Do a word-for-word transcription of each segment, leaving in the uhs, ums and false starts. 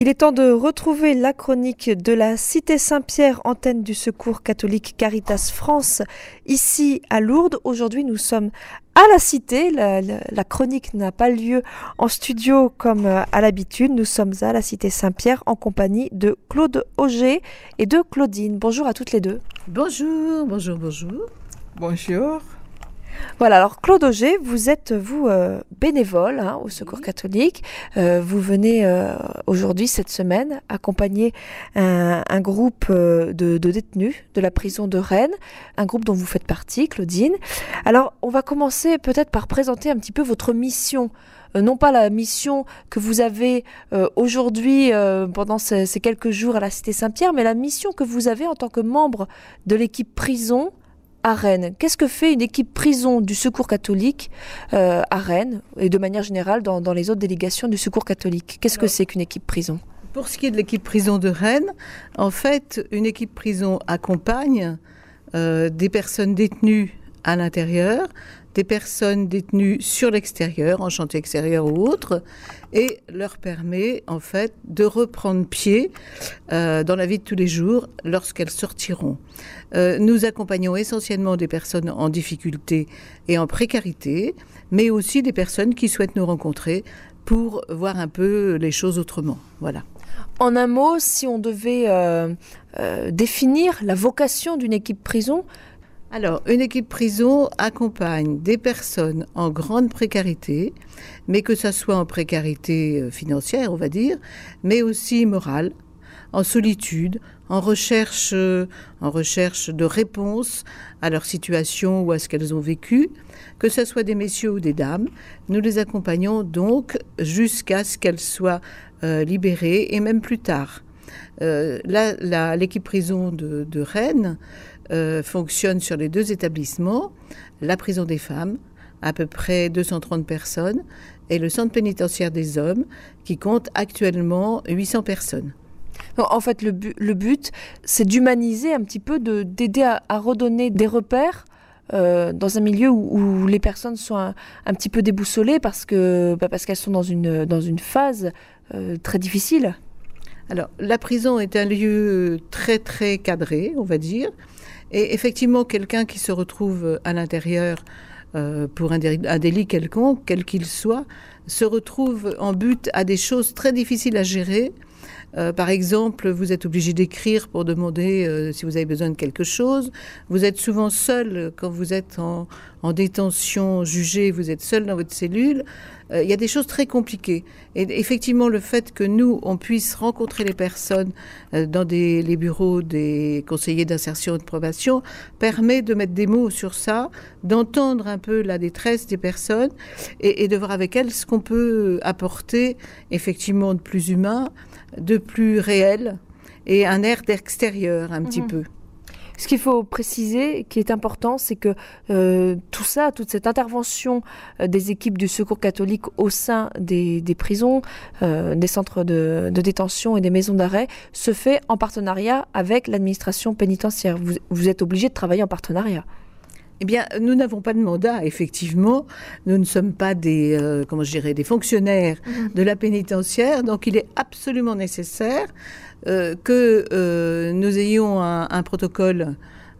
Il est temps de retrouver la chronique de la Cité Saint-Pierre, antenne du Secours catholique Caritas France, ici à Lourdes. Aujourd'hui, nous sommes à la Cité. La, la, la chronique n'a pas lieu en studio comme à l'habitude. Nous sommes à la Cité Saint-Pierre en compagnie de Claude Auger et de Claudine. Bonjour à toutes les deux. Bonjour, bonjour, bonjour. Bonjour. Voilà, alors Claude Auger, vous êtes, vous, euh, bénévole hein, au Secours oui. catholique. Euh, vous venez euh, aujourd'hui, cette semaine, accompagner un, un groupe euh, de, de détenus de la prison de Rennes, un groupe dont vous faites partie, Claudine. Alors, on va commencer peut-être par présenter un petit peu votre mission. Euh, non pas la mission que vous avez euh, aujourd'hui, euh, pendant ces, ces quelques jours à la Cité Saint-Pierre, mais la mission que vous avez en tant que membre de l'équipe prison à Rennes. Qu'est-ce que fait une équipe prison du Secours catholique euh, à Rennes et de manière générale dans, dans les autres délégations du Secours catholique? Qu'est-ce Alors, que c'est qu'une équipe prison? Pour ce qui est de l'équipe prison de Rennes, en fait, une équipe prison accompagne euh, des personnes détenues à l'intérieur, des personnes détenues sur l'extérieur, en chantier extérieur ou autre, et leur permet en fait de reprendre pied euh, dans la vie de tous les jours lorsqu'elles sortiront. Euh, nous accompagnons essentiellement des personnes en difficulté et en précarité, mais aussi des personnes qui souhaitent nous rencontrer pour voir un peu les choses autrement. Voilà. En un mot, si on devait euh, euh, définir la vocation d'une équipe prison, Alors, une équipe prison accompagne des personnes en grande précarité, mais que ça soit en précarité financière, on va dire, mais aussi morale, en solitude, en recherche, en recherche de réponses à leur situation ou à ce qu'elles ont vécu, que ce soit des messieurs ou des dames. Nous les accompagnons donc jusqu'à ce qu'elles soient euh, libérées et même plus tard. Euh, là, la, l'équipe prison de, de Rennes Euh, fonctionne sur les deux établissements, la prison des femmes, à peu près deux cent trente personnes, et le centre pénitentiaire des hommes, qui compte actuellement huit cents personnes. En fait, le, bu- le but, c'est d'humaniser un petit peu, de, d'aider à, à redonner des repères euh, dans un milieu où, où les personnes sont un, un petit peu déboussolées parce, que, bah parce qu'elles sont dans une, dans une phase euh, très difficile. Alors, la prison est un lieu très, très cadré, on va dire. Et effectivement, quelqu'un qui se retrouve à l'intérieur euh, pour un, dé- un délit quelconque, quel qu'il soit, se retrouve en but à des choses très difficiles à gérer. Euh, par exemple, vous êtes obligé d'écrire pour demander euh, si vous avez besoin de quelque chose. Vous êtes souvent seul quand vous êtes en, en détention jugée, vous êtes seul dans votre cellule. Euh, il y a des choses très compliquées. Et effectivement, le fait que nous, on puisse rencontrer les personnes euh, dans des, les bureaux des conseillers d'insertion et de probation permet de mettre des mots sur ça, d'entendre un peu la détresse des personnes et, et de voir avec elles ce qu'on peut apporter effectivement de plus humain, de plus réel et un air d'extérieur un mmh. petit peu. Ce qu'il faut préciser, qui est important, c'est que euh, tout ça, toute cette intervention euh, des équipes du Secours catholique au sein des, des prisons, euh, des centres de, de détention et des maisons d'arrêt, se fait en partenariat avec l'administration pénitentiaire. Vous, vous êtes obligé de travailler en partenariat. Eh bien, nous n'avons pas de mandat, effectivement. Nous ne sommes pas des, euh, comment je dirais, des fonctionnaires mmh. de la pénitentiaire. Donc, il est absolument nécessaire euh, que euh, nous ayons un, un protocole,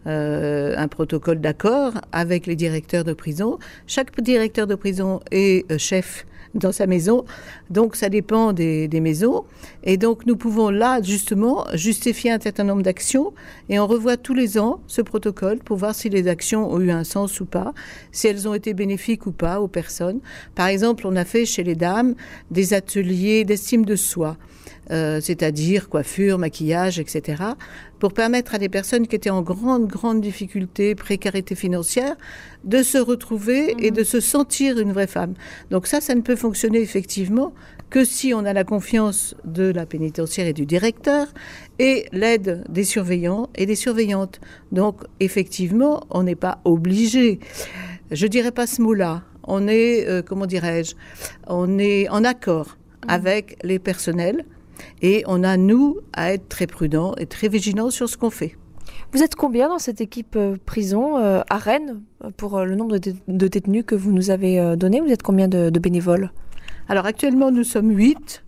euh, un protocole d'accord avec les directeurs de prison. Chaque directeur de prison est euh, chef dans sa maison, donc ça dépend des, des maisons, et donc nous pouvons là justement justifier un certain nombre d'actions, et on revoit tous les ans ce protocole pour voir si les actions ont eu un sens ou pas, si elles ont été bénéfiques ou pas aux personnes. Par exemple, on a fait chez les dames des ateliers d'estime de soi, euh, c'est-à-dire coiffure, maquillage, et cetera, pour permettre à des personnes qui étaient en grande, grande difficulté, précarité financière, de se retrouver mmh. et de se sentir une vraie femme. Donc ça, ça ne peut fonctionner effectivement que si on a la confiance de la pénitentiaire et du directeur et l'aide des surveillants et des surveillantes. Donc effectivement, on n'est pas obligé. Je dirais pas ce mot-là. On est, euh, comment dirais-je, on est en accord mmh. avec les personnels. Et on a, nous, à être très prudents et très vigilants sur ce qu'on fait. Vous êtes combien dans cette équipe euh, prison euh, à Rennes, pour euh, le nombre de, dé- de détenus que vous nous avez euh, donné? Vous êtes combien de, de bénévoles? Alors actuellement, nous sommes huit.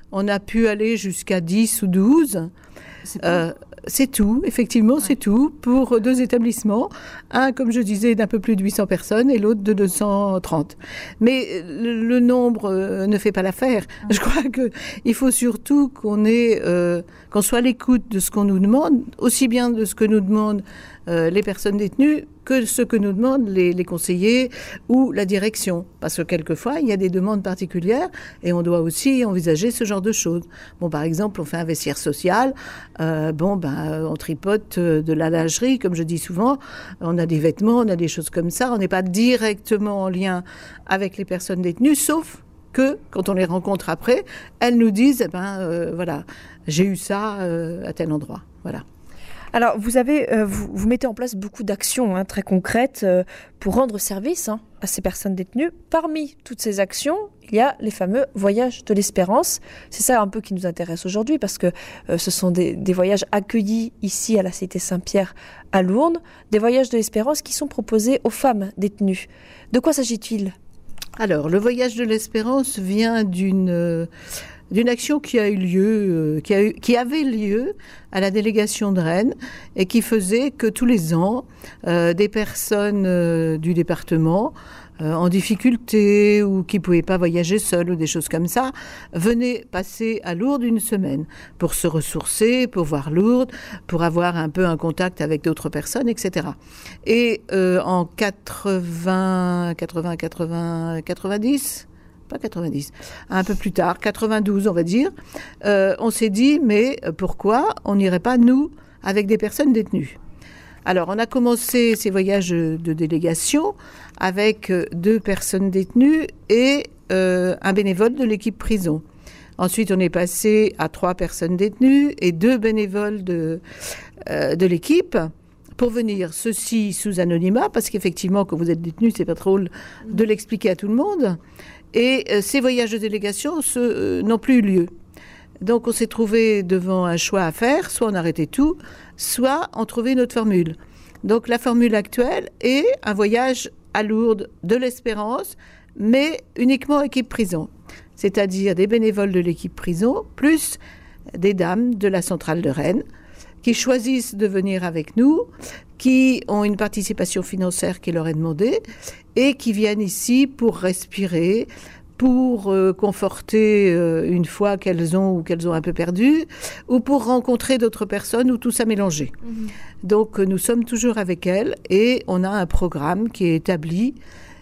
On a pu aller jusqu'à dix ou douze. C'est euh, C'est tout, effectivement, ouais. c'est tout pour deux établissements. Un, comme je disais, d'un peu plus de huit cents personnes et l'autre de deux cent trente. Mais le, le nombre euh, ne fait pas l'affaire. Mmh. Je crois qu'il faut surtout qu'on ait, euh, qu'on soit à l'écoute de ce qu'on nous demande, aussi bien de ce que nous demandent euh, les personnes détenues que ce que nous demandent les, les conseillers ou la direction. Parce que quelquefois, il y a des demandes particulières et on doit aussi envisager ce genre de choses. Bon, par exemple, on fait un vestiaire social. Euh, bon, ben, on tripote de la lingerie, comme je dis souvent. On a des vêtements, on a des choses comme ça. On n'est pas directement en lien avec les personnes détenues, sauf que, quand on les rencontre après, elles nous disent, eh ben, euh, voilà, j'ai eu ça euh, à tel endroit. Voilà. Alors, vous, avez, euh, vous, vous mettez en place beaucoup d'actions hein, très concrètes euh, pour rendre service hein, à ces personnes détenues. Parmi toutes ces actions, il y a les fameux voyages de l'espérance. C'est ça un peu qui nous intéresse aujourd'hui parce que euh, ce sont des, des voyages accueillis ici à la Cité Saint-Pierre à Lourdes, des voyages de l'espérance qui sont proposés aux femmes détenues. De quoi s'agit-il ? Alors, le voyage de l'espérance vient d'une... Euh, d'une action qui a eu lieu, euh, qui, a eu, qui avait lieu à la délégation de Rennes et qui faisait que tous les ans, euh, des personnes euh, du département euh, en difficulté ou qui ne pouvaient pas voyager seules ou des choses comme ça, venaient passer à Lourdes une semaine pour se ressourcer, pour voir Lourdes, pour avoir un peu un contact avec d'autres personnes, et cetera. Et euh, en quatre-vingts, quatre-vingts, quatre-vingts, quatre-vingt-dix, pas quatre-vingt-dix, un peu plus tard, quatre-vingt-douze on va dire, euh, on s'est dit, mais pourquoi on n'irait pas, nous, avec des personnes détenues ? Alors, on a commencé ces voyages de délégation avec deux personnes détenues et euh, un bénévole de l'équipe prison. Ensuite, on est passé à trois personnes détenues et deux bénévoles de, euh, de l'équipe pour venir, ceci sous anonymat, parce qu'effectivement, quand vous êtes détenu, c'est pas drôle de l'expliquer à tout le monde. Et euh, ces voyages de délégation ce, euh, n'ont plus eu lieu. Donc on s'est trouvé devant un choix à faire, soit on arrêtait tout, soit on trouvait une autre formule. Donc la formule actuelle est un voyage à Lourdes de l'Espérance, mais uniquement équipe prison. C'est-à-dire des bénévoles de l'équipe prison, plus des dames de la centrale de Rennes, qui choisissent de venir avec nous, qui ont une participation financière qui leur est demandée et qui viennent ici pour respirer, pour euh, conforter euh, une foi qu'elles ont ou qu'elles ont un peu perdue, ou pour rencontrer d'autres personnes ou tout ça mélangé. Mmh. Donc nous sommes toujours avec elles et on a un programme qui est établi,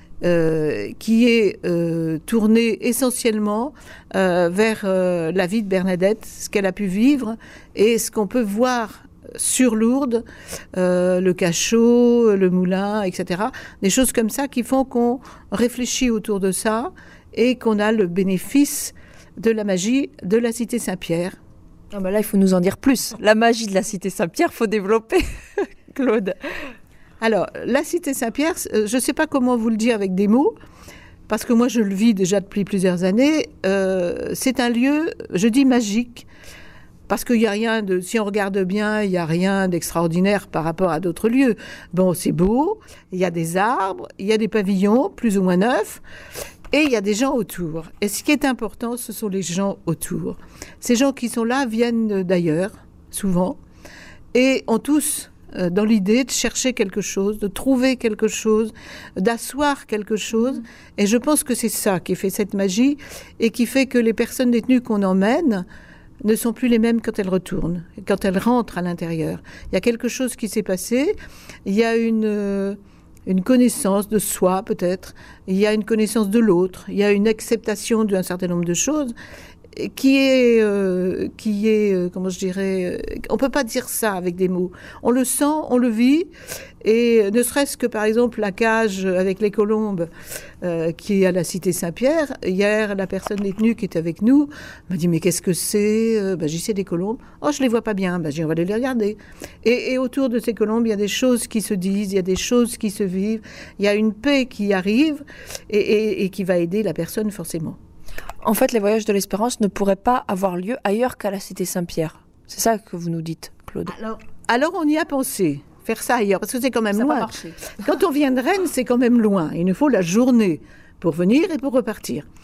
euh, qui est euh, tourné essentiellement euh, vers euh, la vie de Bernadette, ce qu'elle a pu vivre et ce qu'on peut voir sur Lourdes, euh, le cachot, le moulin, et cetera. Des choses comme ça qui font qu'on réfléchit autour de ça et qu'on a le bénéfice de la magie de la Cité Saint-Pierre. Ah ben là, il faut nous en dire plus. La magie de la Cité Saint-Pierre, il faut développer, Claude. Alors, la Cité Saint-Pierre, je ne sais pas comment vous le dire avec des mots, parce que moi, je le vis déjà depuis plusieurs années. Euh, c'est un lieu, je dis magique, parce qu'il n'y a rien de, si on regarde bien, il n'y a rien d'extraordinaire par rapport à d'autres lieux. Bon, c'est beau, il y a des arbres, il y a des pavillons, plus ou moins neufs, et il y a des gens autour. Et ce qui est important, ce sont les gens autour. Ces gens qui sont là viennent d'ailleurs, souvent, et ont tous euh, dans l'idée de chercher quelque chose, de trouver quelque chose, d'asseoir quelque chose. Et je pense que c'est ça qui fait cette magie et qui fait que les personnes détenues qu'on emmène ne sont plus les mêmes quand elles retournent, quand elles rentrent à l'intérieur. Il y a quelque chose qui s'est passé, il y a une, euh, une connaissance de soi peut-être, il y a une connaissance de l'autre, il y a une acceptation d'un certain nombre de choses qui est, euh, qui est euh, comment je dirais, euh, on ne peut pas dire ça avec des mots. On le sent, on le vit, et ne serait-ce que par exemple la cage avec les colombes euh, qui est à la Cité Saint-Pierre. Hier, la personne détenue qui était avec nous m'a dit « mais qu'est-ce que c'est euh, ?» Ben, j'y sais des colombes. « Oh, je ne les vois pas bien. » Ben, j'ai dit « on va aller les regarder. » Et, et autour de ces colombes, il y a des choses qui se disent, il y a des choses qui se vivent, il y a une paix qui arrive et, et, et qui va aider la personne forcément. En fait, les voyages de l'espérance ne pourraient pas avoir lieu ailleurs qu'à la Cité Saint-Pierre. C'est ça que vous nous dites, Claude. Alors, alors on y a pensé, faire ça ailleurs, parce que c'est quand même ça loin. Quand on vient de Rennes, c'est quand même loin. Il nous faut la journée pour venir et pour repartir.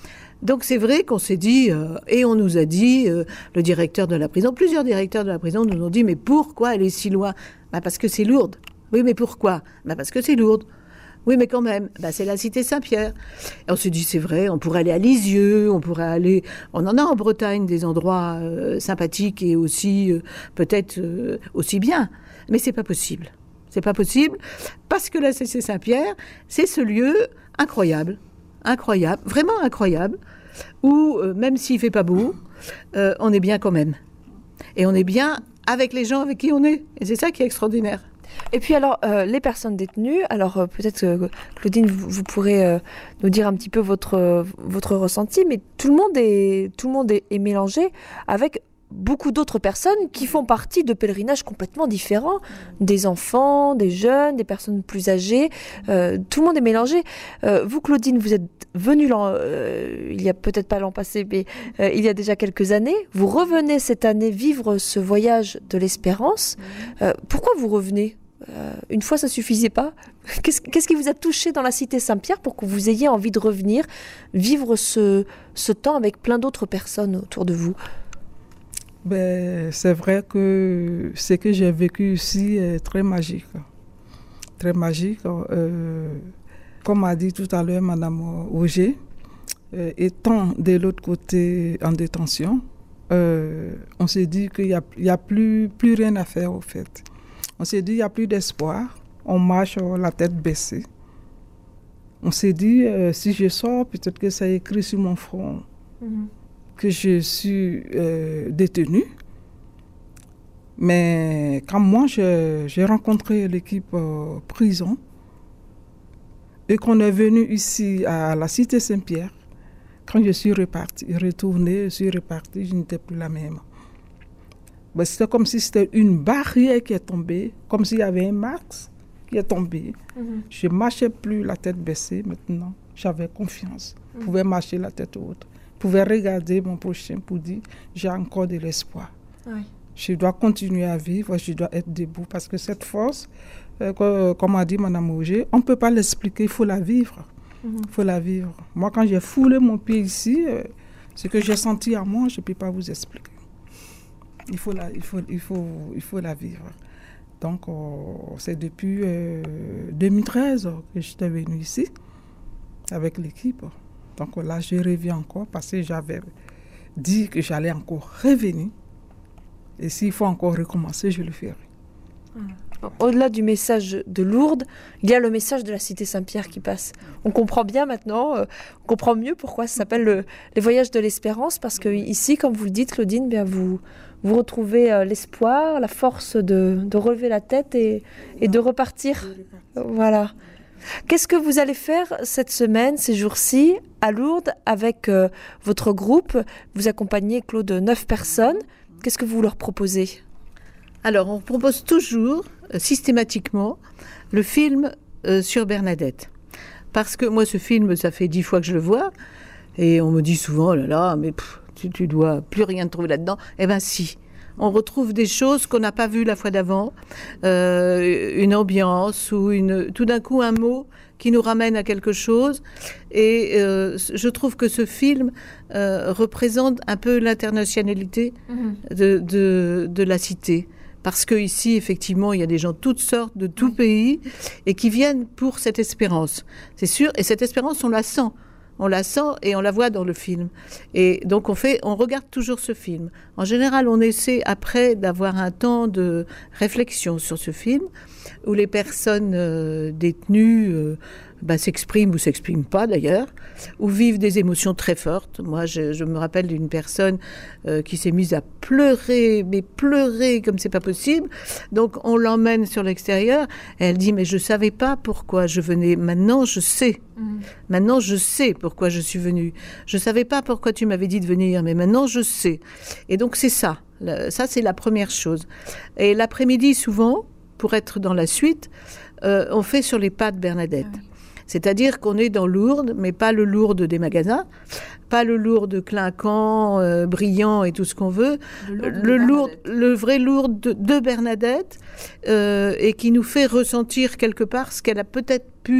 Donc c'est vrai qu'on s'est dit, euh, et on nous a dit, euh, le directeur de la prison, plusieurs directeurs de la prison nous ont dit, mais pourquoi aller si loin ? Bah parce que c'est Lourdes. Oui, mais pourquoi ? Bah parce que c'est Lourdes. Oui, mais quand même, bah c'est la cité Saint-Pierre. Et on s'est dit, c'est vrai, on pourrait aller à Lisieux, on pourrait aller... On en a en Bretagne des endroits euh, sympathiques et aussi, euh, peut-être, euh, aussi bien. Mais c'est pas possible. C'est pas possible parce que la cité Saint-Pierre, c'est ce lieu incroyable, incroyable, vraiment incroyable, où euh, même s'il fait pas beau, euh, on est bien quand même. Et on est bien avec les gens avec qui on est. Et c'est ça qui est extraordinaire. Et puis alors, euh, les personnes détenues, alors euh, peut-être que Claudine, vous, vous pourrez euh, nous dire un petit peu votre, euh, votre ressenti, mais tout le monde est, tout le monde est, est mélangé avec beaucoup d'autres personnes qui font partie de pèlerinages complètement différents, des enfants, des jeunes, des personnes plus âgées, euh, tout le monde est mélangé. Euh, vous, Claudine, vous êtes venue euh, il y a peut-être pas l'an passé, mais euh, il y a déjà quelques années. Vous revenez cette année vivre ce voyage de l'espérance. Euh, pourquoi vous revenez ? Euh, une fois, ça suffisait pas. Qu'est-ce, qu'est-ce qui vous a touché dans la cité Saint-Pierre pour que vous ayez envie de revenir vivre ce, ce temps avec plein d'autres personnes autour de vous ? Ben, c'est vrai que ce que j'ai vécu ici est très magique. Très magique. Euh, comme a dit tout à l'heure Madame Auger, euh, étant de l'autre côté en détention, euh, on s'est dit qu'il n'y a, il y a plus, plus rien à faire au fait. On s'est dit qu'il n'y a plus d'espoir. On marche la tête baissée. On s'est dit, euh, si je sors, peut-être que ça écrit sur mon front mm-hmm. que je suis euh, détenue. Mais quand moi, je, j'ai rencontré l'équipe euh, prison et qu'on est venu ici à la cité Saint-Pierre, quand je suis repartie, retournée, je suis repartie, je n'étais plus la même. Ben, c'était comme si c'était une barrière qui est tombée, comme s'il y avait un max qui est tombé. Mm-hmm. Je ne marchais plus la tête baissée maintenant. J'avais confiance. Mm-hmm. Je pouvais marcher la tête haute. Je pouvais regarder mon prochain pour dire j'ai encore de l'espoir. Oui. Je dois continuer à vivre, je dois être debout. Parce que cette force, euh, comme a dit Mme Auger, on ne peut pas l'expliquer, il faut la vivre. Il mm-hmm. faut la vivre. Moi, quand j'ai foulé mon pied ici, euh, ce que j'ai senti à moi, je ne peux pas vous expliquer. Il faut la, il faut, il faut, il faut la vivre. Donc, euh, c'est depuis euh, deux mille treize que j'étais venue ici avec l'équipe. Donc là, je reviens encore parce que j'avais dit que j'allais encore revenir. Et s'il faut encore recommencer, je le ferai. Au-delà du message de Lourdes, il y a le message de la cité Saint-Pierre qui passe. On comprend bien maintenant, euh, on comprend mieux pourquoi ça s'appelle le, les voyages de l'espérance, parce que ici, comme vous le dites, Claudine, bien vous, vous retrouvez euh, l'espoir, la force de, de relever la tête et, et de repartir. Voilà. Qu'est-ce que vous allez faire cette semaine, ces jours-ci, à Lourdes, avec euh, votre groupe ? Vous accompagnez, Claude, neuf personnes. Qu'est-ce que vous leur proposez ? Alors, on propose toujours, euh, systématiquement, le film euh, sur Bernadette. Parce que moi, ce film, ça fait dix fois que je le vois. Et on me dit souvent, oh là là, mais pff, tu, tu dois plus rien trouver là-dedans. Eh bien, si. On retrouve des choses qu'on n'a pas vues la fois d'avant. Euh, une ambiance ou une, tout d'un coup un mot qui nous ramène à quelque chose. Et euh, je trouve que ce film euh, représente un peu l'internationalité mmh. de, de, de la cité. Parce qu'ici, effectivement, il y a des gens de toutes sortes, de tout oui. pays, et qui viennent pour cette espérance. C'est sûr, et cette espérance, on la sent. On la sent et on la voit dans le film. Et donc, on fait, on regarde toujours ce film. En général, on essaie, après, d'avoir un temps de réflexion sur ce film, où les personnes euh, détenues euh, bah, s'expriment ou s'expriment pas, d'ailleurs, ou vivent des émotions très fortes. Moi, je, je me rappelle d'une personne euh, qui s'est mise à pleurer, mais pleurer comme c'est pas possible. Donc, on l'emmène sur l'extérieur. Et elle dit, mais je savais pas pourquoi je venais. Maintenant, je sais. Mmh. Maintenant, je sais pourquoi je suis venue. Je savais pas pourquoi tu m'avais dit de venir, mais maintenant, je sais. Et donc, c'est ça. Ça, c'est la première chose. Et l'après-midi, souvent, pour être dans la suite, euh, on fait sur les pas de Bernadette. Ah oui. C'est-à-dire qu'on est dans Lourdes, mais pas le Lourdes des magasins, pas le Lourdes clinquant, euh, brillant et tout ce qu'on veut, le, le, Lourdes, le vrai Lourdes de, de Bernadette, euh, et qui nous fait ressentir quelque part ce qu'elle a peut-être pu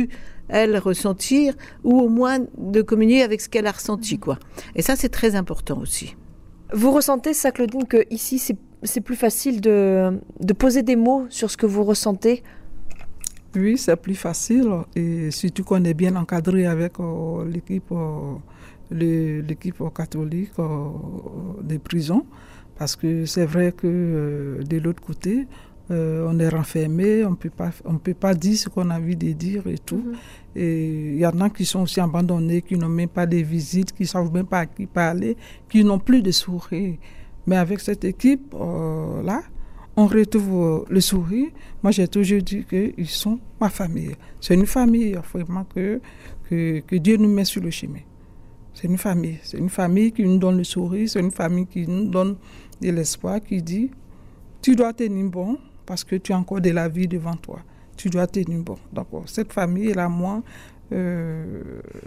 elle, ressentir, ou au moins de communier avec ce qu'elle a ressenti, quoi. Et ça, c'est très important aussi. Vous ressentez ça, Claudine, que ici c'est, c'est plus facile de, de poser des mots sur ce que vous ressentez? Oui, c'est plus facile, et surtout qu'on est bien encadré avec euh, l'équipe, euh, le, l'équipe catholique euh, des prisons, parce que c'est vrai que euh, de l'autre côté, euh, on est renfermé, on ne peut pas, on peut pas dire ce qu'on a envie de dire et tout. Mm-hmm. Et il y en a qui sont aussi abandonnés, qui n'ont même pas de visites, qui ne savent même pas à qui parler, qui n'ont plus de sourire. Mais avec cette équipe euh, là, on retrouve le sourire. Moi, j'ai toujours dit qu'ils sont ma famille. C'est une famille, vraiment, que, que, que Dieu nous met sur le chemin. C'est une famille. C'est une famille qui nous donne le sourire. C'est une famille qui nous donne de l'espoir, qui dit, tu dois tenir bon parce que tu as encore de la vie devant toi. Tu dois tenir bon. Donc, cette famille-là, moi, euh,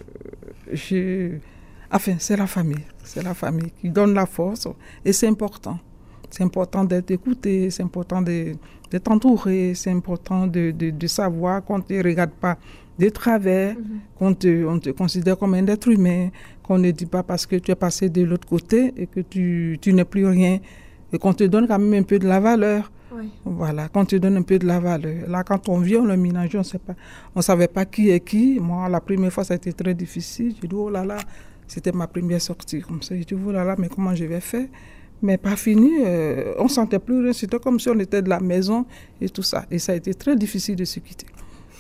j'ai... Enfin, c'est la famille. C'est la famille qui donne la force. Et c'est important. C'est important d'être écouté, c'est important de, d'être entouré, c'est important de, de, de savoir qu'on ne te regarde pas de travers, mm-hmm. qu'on te, on te considère comme un être humain, qu'on ne dit pas parce que tu es passé de l'autre côté et que tu, tu n'es plus rien, et qu'on te donne quand même un peu de la valeur. Oui. Voilà, qu'on te donne un peu de la valeur. Là, quand on vient, on le ménage, on sait pas, on ne savait pas qui est qui. Moi, la première fois, ça a été très difficile. J'ai dit, oh là là, c'était ma première sortie comme ça. J'ai dit, oh là là, mais comment je vais faire? Mais pas fini, euh, on ne sentait plus rien, c'était comme si on était de la maison et tout ça. Et ça a été très difficile de se quitter.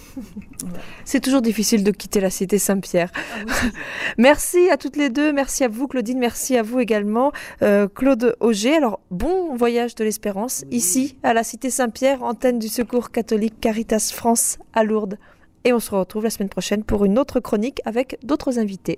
C'est toujours difficile de quitter la cité Saint-Pierre. Ah oui. Merci à toutes les deux, merci à vous Claudine, merci à vous également euh, Claude Auger. Alors bon voyage de l'espérance oui. Ici à la cité Saint-Pierre, antenne du Secours catholique Caritas France à Lourdes. Et on se retrouve la semaine prochaine pour une autre chronique avec d'autres invités.